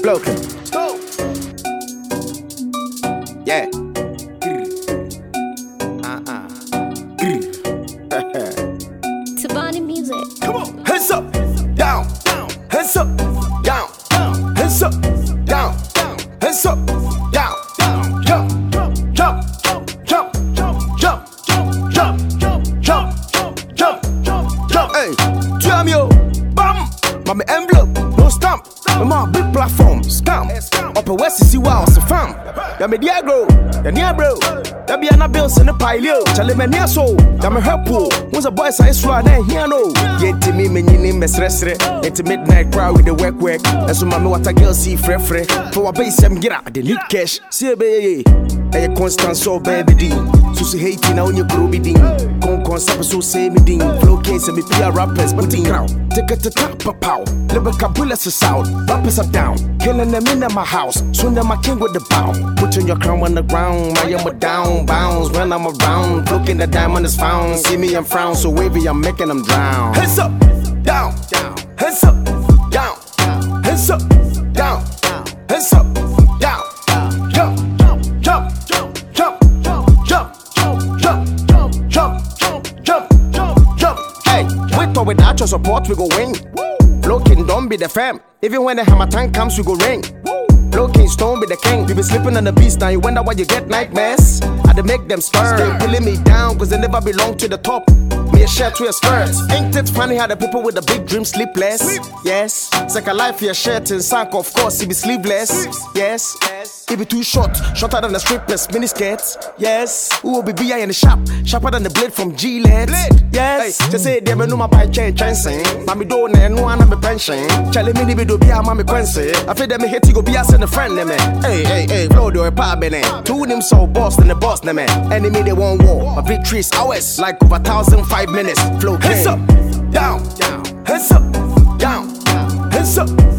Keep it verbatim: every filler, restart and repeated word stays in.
Flow King. Yeah. Uh-uh. Tabani music. Come on. Hands up, down, hands up, down, hands up, down, hands up, down, jump, jump, jump, jump, jump, jump, jump, jump, jump, jump. Hey, jam yo, bam, mommy envelope, no stamp. I'm on big platform, scam. Upper West is wow, it's a fam. Ya me Diagro, ya near bro. Ya be an bills in the pileo. Chale me near so, ya me helpful. Who's a boy size run and here no. Get to me, me name is Restre. It's a midnight crowd with the work work. And so, mamma, what a girl see fre fre. For a base, I'm get out, the need cash. See a baby. A constant so baby D. So see hating on your groovy ding. Con concept so say me ding. Flow case and me P R rappers, but ding out. Take it to top of pow. Lyrical bullets are sound. Rappers are down. Killing them in my house. Soon them my king with the bow. Putting your crown on the ground. I am a down bounce. When I'm around, looking the diamond is found. See me and frown, so wavy, I'm making them drown. Hands up, down, down. Hands up, down, hands up, down, hands up, down. Jump, jump, jump, jump, jump, jump, jump, jump, jump, jump, jump. Hey, with or without your support, we go win. Flow King, don't be the fam. Even when the hammer time comes, we go ring. Flow King, Stone be the king. You be sleeping on the beast, now you wonder why you get nightmares. I dey make them stir, still pulling me down, cause they never belong to the top. Me a shirt to a skirt. Ain't it funny how the people with the big dreams sleepless? Sleep. Yes. Second life for your shirt and sank, of course, he be sleeveless. Sleep. Yes. Yes. He be too short, shorter than the strippers, mini skirts. Yes. Who will be B I in the shop, sharper than the blade from Gillette. Blade. Yes. Hey. Just say they me know my buy chain chancing. Mami do ne no one me pension. Charlie me be do be a mami quincy. I feel that me hit you go be a send a friend me. Hey hey hey, flow do a pop bene. Two them so boss than the boss ne me. Enemy they won't war. My victory's ours like over thousand five minutes. Flow King. Hands up, down, down, hands up, down, hands up.